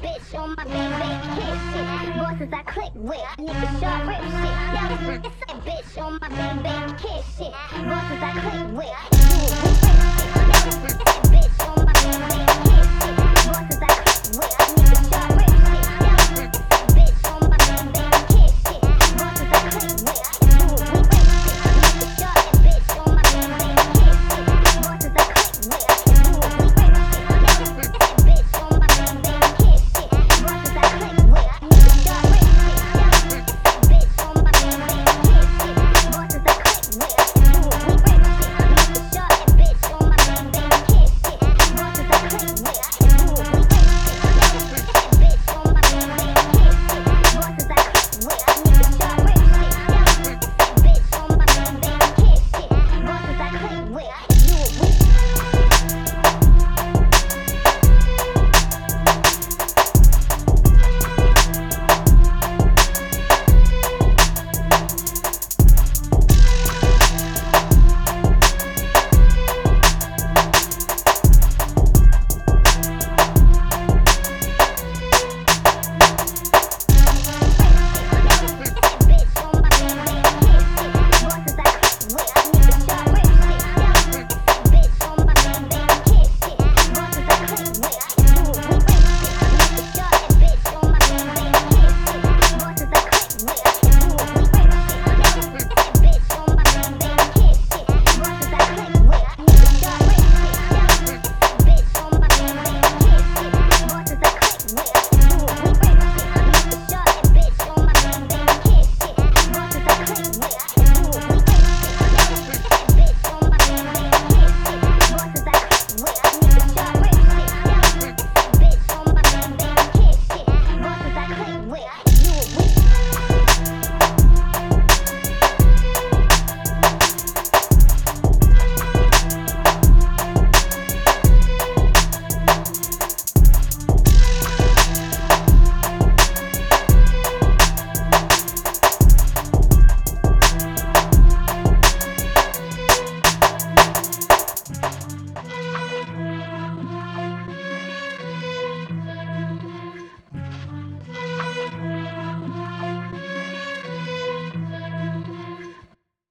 bitch on my big kid shit. Bosses I click with, nigga sharp rip shit. Yeah, this a bitch on my big kid shit. Bosses I click with, bitch on